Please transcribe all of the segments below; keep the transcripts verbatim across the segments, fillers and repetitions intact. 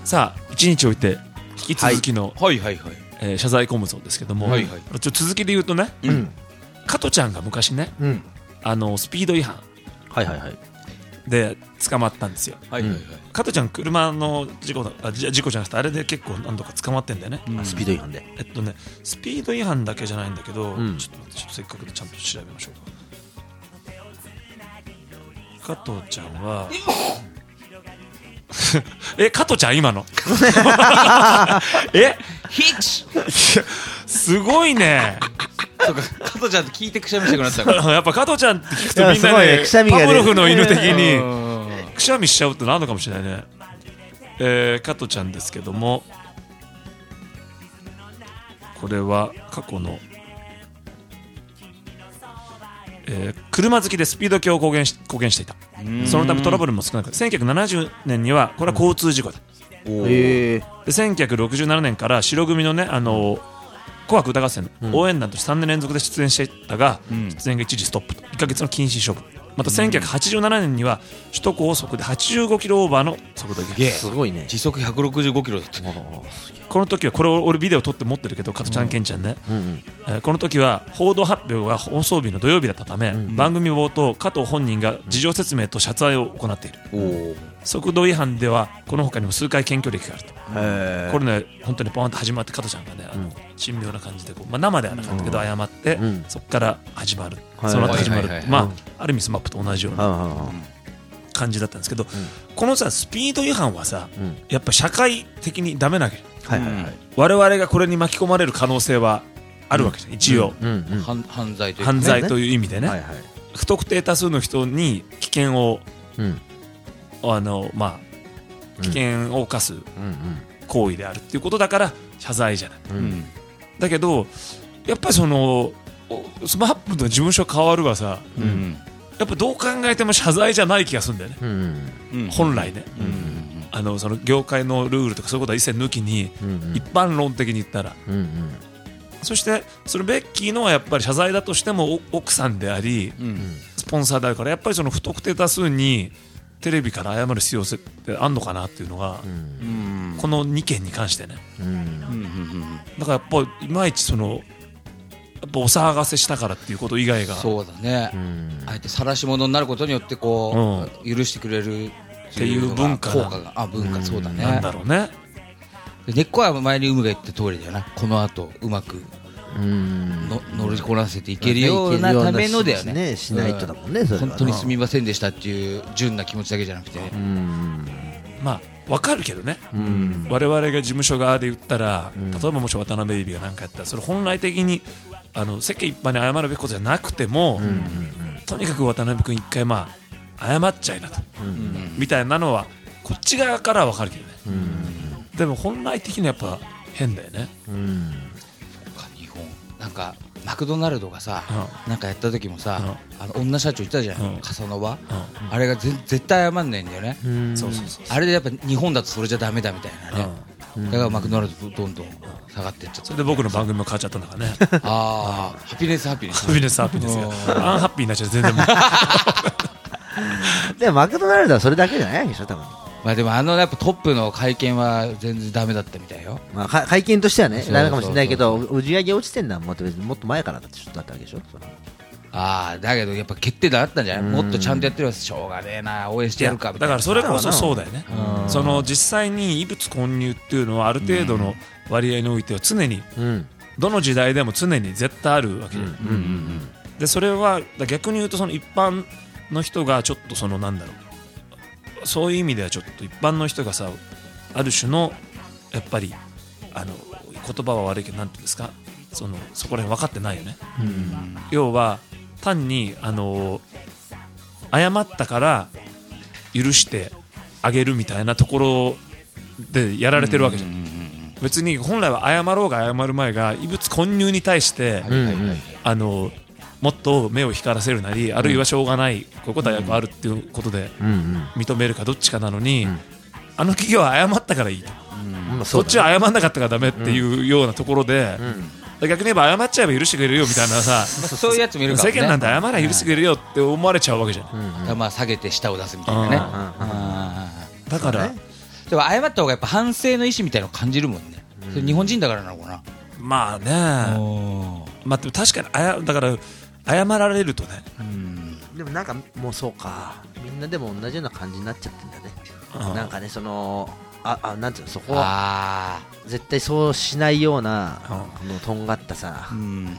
さあ一日置いて引き続きの、 はいはいはい、 えー謝罪コムゾンですけども、 はいはい、 ちょっと続きで言うとね、 うん、 加トちゃんが昔ね、 うん、 あのスピード違反はいはいはいで捕まったんですよ。 はいはいはい、 加トちゃん車の事故だあじ事故じゃなくてあれで結構何度か捕まってんだよね、 うん、 スピード違反でえっとねスピード違反だけじゃないんだけど、 うん、 ちょっと待ってちょっとせっかくでちゃんと調べましょうか。加トちゃんはえ加トちゃん今のえヒッチすごいねそうか、加トちゃんって聞いてくしゃみしたくなったからやっぱ加トちゃんって聞くとみんなねねくしゃみが出るパブロフの犬的にうんくしゃみしちゃうってなんのかもしれないね。えー、加トちゃんですけども、これは過去の、えー車好きでスピード強を公言し公言していた。そのためトラブルも少なく、せんきゅうひゃくななじゅうねんにはこれは交通事故だ。 へえでせんきゅうひゃくろくじゅうななねんから白組のね、あのー紅白歌合戦の応援団としてさんねん連続で出演していたが、 うん、 出演が一時ストップといっかげつの禁止処分。またせんきゅうひゃくはちじゅうななねんには首都高速ではちじゅうごキロオーバーの速度違反。 すごいね時速ひゃくろくじゅうごキロだったこの時はこれを俺ビデオ撮って持ってるけど加トちゃんケンちゃんね、 うんうんえーこの時は報道発表が放送日の土曜日だったため、 ん番組冒頭加藤本人が事情説明と謝罪を行っている。 おお、 速度違反ではこの他にも数回検挙歴があると。 へこれね本当にポーンと始まって加トちゃんがねあの神妙な感じでこう、まあ、生ではなかったけど謝って、 うんそこから始まる、 はいその後始まる、 はいはいはいまあ、 うんある意味スマップと同じようなははは感じだったんですけど、このさスピード違反はさうんやっぱ社会的にダメなわけ。 はいはいはい我々がこれに巻き込まれる可能性はあるわけじゃん、一応、 うんうん犯犯罪というか犯罪という意味でね、 はいはい不特定多数の人に危険をうんあのまあ危険を犯すうん行為であるっていうことだから謝罪じゃない。 うんうんうんだけどやっぱりそのおスマップの事務所変わるはさうんやっぱどう考えても謝罪じゃない気がするんだよね、 うんうん本来ね、 うんうんあのその業界のルールとかそういうことは一切抜きに、 うんうん一般論的に言ったら、 うんうんそしてそのベッキーのはやっぱり謝罪だとしてもお奥さんでありうんスポンサーであるからやっぱりその不特定多数にテレビから謝る必要性ってあんのかなっていうのが、 うんこのにけんに関してね。 うんうんうんだからやっぱいまいちそのやっぱお騒がせしたからっていうこと以外がそうだね、 うんあえて晒し者になることによってこう、許してくれるっていう文化効果があ文化そうだね、 なんだろうね。 で根っこは前に海が言った通りだよな。この後うまくうんの乗りこなせていけるようなためのだよね。 しないとだもんねそれはな本当にすみませんでしたっていう純な気持ちだけじゃなくて、 うんまあわかるけどね、 うん我々が事務所側で言ったら、 ん例えばもし渡辺ベイビーが何かやったらそれ本来的にあの世間一般に謝るべきことじゃなくても、 うんとにかく渡辺君一回まあ謝っちゃいなと、 うんみたいなのはこっち側からはわかるけどね、 うんでも本来的にはやっぱ変だよね。 うん日本なんかマクドナルドがさ、 うなんかやった時もさ、あの女社長いたじゃん、 うんカサノバ、 うあれがぜ絶対謝んないんだよね、 うんそうそうそうあれでやっぱ日本だとそれじゃダメだみたいなね、 うんだからマクドナルドどんどん下がっていっちゃったそれで僕の番組も変わっちゃったんだからねああハピネスハピネスハピネスハピネスがアンハッピーになっちゃって全然もうでもマクドナルドはそれだけじゃないでしょ多分まあでもあのやっぱトップの会見は全然ダメだったみたいよ。 まあか会見としてはねそうそうそうダメかもしれないけど売り上げ落ちてんのはもっと別にもっと前からだってだったわけでしょそのああだけどやっぱ決定打あったんじゃない、 うんもっとちゃんとやってるわしょうがねえな応援してやるかみたいな。 だからそれこそそうだよね。 うんその実際に異物混入っていうのはある程度の割合においては常にうんどの時代でも常に絶対あるわけで、 うんうんでそれはだ逆に言うとその一般の人がちょっとそのなんだろうそういう意味ではちょっと一般の人がさある種のやっぱりあの言葉は悪いけどなんていうんですかそのそこら辺分かってないよね。 うん要は単にあの謝ったから許してあげるみたいなところでやられてるわけじゃん。別に本来は謝ろうが謝る前が異物混入に対して、 うんうんあのもっと目を光らせるなりあるいはしょうがないこういうことはやっぱあるっていうことでうんうん認めるかどっちかなのに、 んあの企業は謝ったからいいと、 まあそっちは謝んなかったからダメっていうようなところで、逆に言えば謝っちゃえば許してくれるよみたいなさそういうやつもいるからね。 世間なんて謝ら許してくれるよって思われちゃうわけじゃん。 うんうんだからまあ下げて舌を出すみたいなね。 うんうんあだから、 そうねでも謝った方がやっぱ反省の意思みたいなのを感じるもんね、うん、それ日本人だからなのかな。 まあね、まあ、でも確かにあやだから謝られるとね、うん、 でもなんかもうそうか、みんなでも同じような感じになっちゃってんだね、うん、なんかね、そのああなんていうの、そこは絶対そうしないような、うん、このとんがったさ、うん、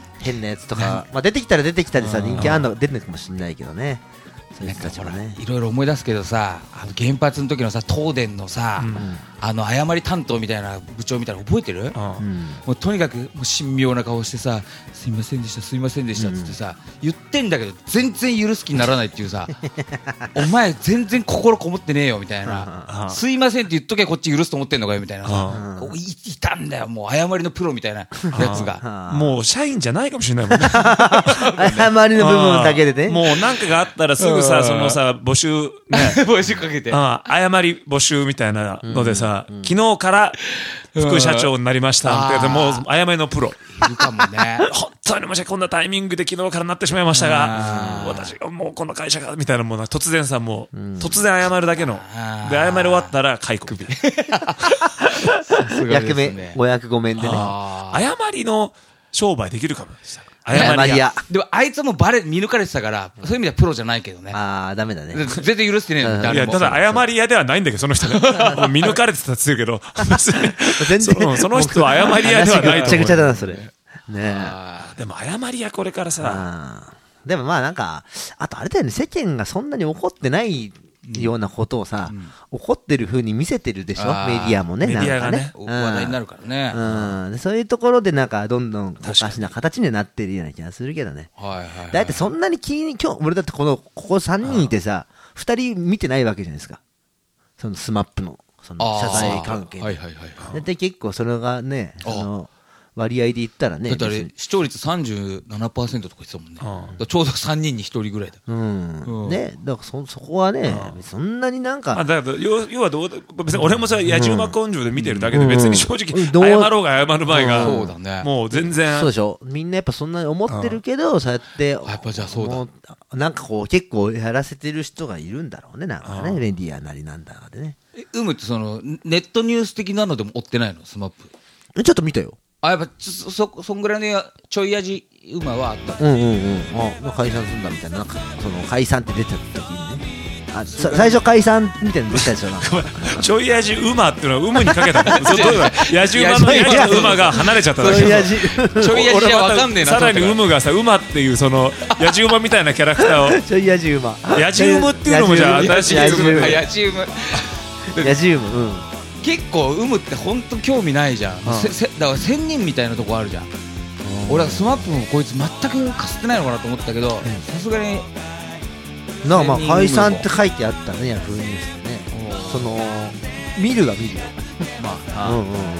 変なやつとか、まあ、出てきたら出てきたりさ、人気あんの出てるかもしれないけどね、 なんかほらいろいろ思い出すけどさ、あの原発の時のさ東電のさ、うん、あの謝り担当みたいな部長みたいなの覚えてる、うん、もうとにかくもう神妙な顔してさ、すいませんでしたすいませんでしたっつってさ、うん、言ってんだけど全然許す気にならないっていうさお前全然心こもってねえよみたいな、すいませんって言っとけこっち許すと思ってんのかよみたいなさ、こう い, いたんだよ、もう謝りのプロみたいなやつがもう社員じゃないかもしれないもんね謝りの部分だけでね、 もう何かがあったらすぐさ、そのさ募集ね募集かけて、 ああ謝り募集みたいなのでさ、うんうん、昨日から副社長になりましたって、もう謝りのプロいるかもね本当に申し訳こんなタイミングで昨日からなってしまいましたが、私がもうこの会社がみたいなもの突然さ、もう、うん、突然謝るだけので、謝り終わったら解雇役目ご役ごめんでね、 謝りの商売できるかもしれない。 謝り屋。 でもあいつもバレ見抜かれてたから、そういう意味ではプロじゃないけどね。 ああダメだね。 全然許してねえの。 いやただ謝り屋ではないんだけど、その人ね見抜かれてたっつうけど全然その人は謝り屋ではないと思う。 めちゃくちゃだなそれね。 でも謝り屋これからさ、 でもまあなんかあとあれだよね、世間がそんなに怒ってないようなことをさ、うん、怒ってる風に見せてるでしょ、メディアもね、 メディアがね、 話題になるからね、 うんうん、そういうところでなんかどんどんおかしな形になってるような気がするけどね。はいはいはい、だってそんなに気に、今日俺だってこのここさんにんいてさ、ふたり見てないわけじゃないですか、そのスマップのその謝罪関係で、はいはいはい、で結構それがね、あの割合で言ったらね、 だってあれ視聴率 さんじゅうななパーセント とか言ってたもんね、うん、ちょうどさんにんにひとりぐらいだ、 うんうん、ね、だから そ, そこはね、うん、そんなになんか、 あだから要要はどう別に俺もさ野じ馬根性で見てるだけで、別に正直、うん、謝ろうが謝る前が、 そうだね、 もう全然そうでしょ、みんなやっぱそんなに思ってるけど、うん、そうやってやっぱじゃあそうだ、 なんかこう結構やらせてる人がいるんだろうね、なんかね、メディアなりなんだかでね。 うむってそのネットニュース的なのでも追ってないの、スマップ。 えちょっと見たよ。 あ、やっぱそそそんぐらいのちょい味馬はあった。 うんうんうん。あ、解散するんだみたいな、なんかその解散って出た時にね。あ、最初解散みたいなの出たでしょ。なんかちょい味馬っていうのは馬にかけたの。そうどういうの？やじ馬のやじの馬が離れちゃっただけ。ちょい味。 ちょい味はわかんねえな。 さらに馬がさ、馬っていうそのやじ馬みたいなキャラクターを。 ちょい味馬。 やじ馬っていうのもじゃあ新しいやじ馬。やじ馬。 やじ馬。うん。 結構有無って本当興味ないじゃん、うん、せせだから仙人みたいなとこあるじゃん、俺はスマップもこいつ全くかすってないのかなと思ったけど、さすがになんかまあ解散って書いてあったね、ヤフーニュースでね、その見るが見るよまあ、うんうんうん、そうね、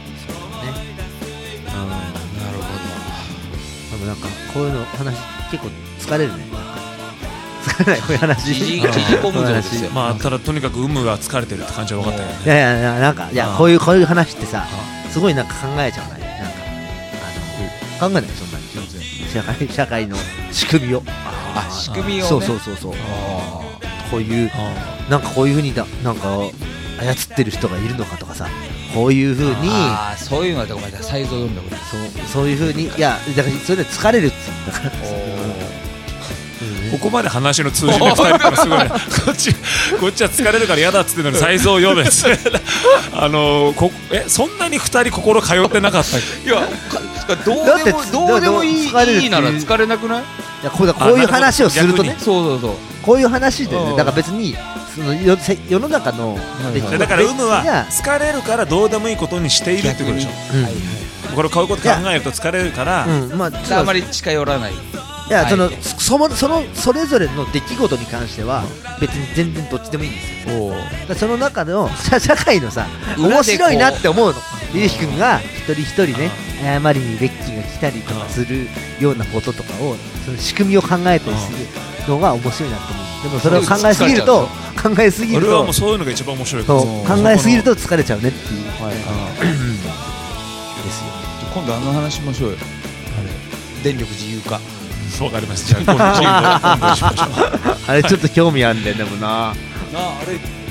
うん、なるほど。でもなんかこういうの話結構疲れるね、疲れないこういう話、 じじ込むぞですよ。 まあただとにかく有無が疲れてるって感じは分かったよね。 いやいやなんかいやこういうこういう話ってさ、すごいなんか考えちゃうね。なんかあの考えないそんなに社会社会の仕組みを、 あ仕組みをね、 そうそうそうそう、こういうなんかこういう風にだなんか操ってる人がいるのかとかさ、こういう風に、 あそういうのはごめんなさい、サイズを読んだこと、 そうそういう風に、いやだからそれで疲れるっつうんだから。 ここまで話の通じないふたりからすごい、ね、こっちこっちは疲れるから嫌だっつってんのにサイズを読めあのこえそんなにふたり心通ってなかったっけ。 いやどうでもどうでもいいいいなら疲れなくない？いやこうだこういう話をするとね、 そうそうそう、 こういう話で、ね、だから別にその世世の中の、 だから有無は疲れるからどうでもいいことにしているってことでしょ。うんはい、これ買うこと考えると疲れるから、うんまあ、あまり近寄らない。 いやそのそのそのそれぞれの出来事に関しては別に全然どっちでもいいんですよ。だその中の社会のさ面白いなって思うの、ゆうひくんが一人一人ね謝りにベッキーが来たりとかするようなこととかをその仕組みを考えたりするのが面白いなと思う。でもそれを考えすぎると考えすぎると俺はもうそういうのが一番面白い。 そう考えすぎると疲れちゃうねっていう、はい、ですよ。 今度あの話しましょうよ、電力自由化。 わかりました。じゃあ今度今度今度しましょう。 あれちょっと興味あるんだよでもな。 なああれ。